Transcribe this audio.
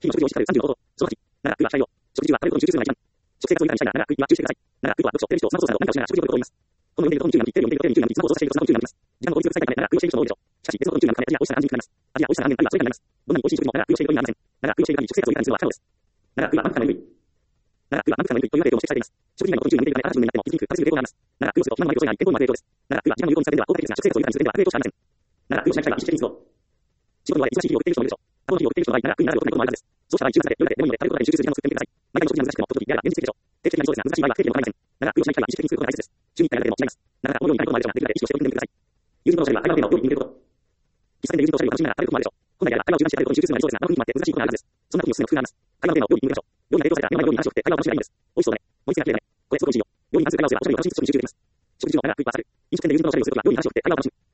日々の食事をしっかり30のこと。その8、長くは期待を。食事中は食べることに集中するのが一番。食生活を理解したいなら、長くは注意してください。長くは読書、テレビショー、スマートフォンなど何かをしながら食事をとると思います。この読んでいることに注意が向き、テレビを読んでいることに注意が向き、スマホを操作しているとスマホに注意が向きます。時間の効率を最大化で長くをしている人も多いでしょう。しかし、別のことに注意が向くため、味や美味しさが安心になります。味や美味しさが安定、あるいはそれがなります。どんなに美味しい食事も長くをしていることになりません。長くをしている限り食生活をいかにするのは不可能です。長くは満腹感が鈍い。長くは満腹感が鈍いという程度も指摘されています。食事以外のことに注意が向いているため、新しい分野になっても気づきにくく、食べ過ぎる傾向があります。長くは時間の有効にされるでは後退的な食生活をいかにする点では後退的ですが、長くをしなくては意識的に過ご。仕事に追われ、忙しい日々を送っている人もいるでしょう。過去の日々を送っている人の場合、長くになることないこともあるはずです。そうした場合、週末で夜だけでもいいので、食べることだけに集中する時間を作ってみてください。毎回の食事が難しくても、時々やや現実的でしょう。定期的にそうですが、難しい場合は定期でも構いません。長くをしない機会は意識的に作ることが大切です。週に1回だけでも違います。なかなか思うようにいかないこともあるでしょうが、できるだけ意識をしておいてみてください。友人とのおしゃべりは会話のテーマを料理に向けること。喫茶店で友人とおしゃべりを楽しみながら食べることもあるでしょう。本来であれば会話を中断して食べることに集中するのが理想ですが、生の日に待って難しいことがあるはずです。そんな時におすすめの工夫があります。会話のテーマを料理に向けましょう。料理が提供された目の前の料理に話を振って会話を楽しめばいいんです。美味しそうだね。盛り付けが綺麗だね。これすごく美味しいよ。料理に関する会話をすればおしゃべりを楽しみつつ食に集中できます。食事中は長く食いっぱなされる。飲食店で友人とのおしゃべりをするときは料理に話を振って会話を楽しむ。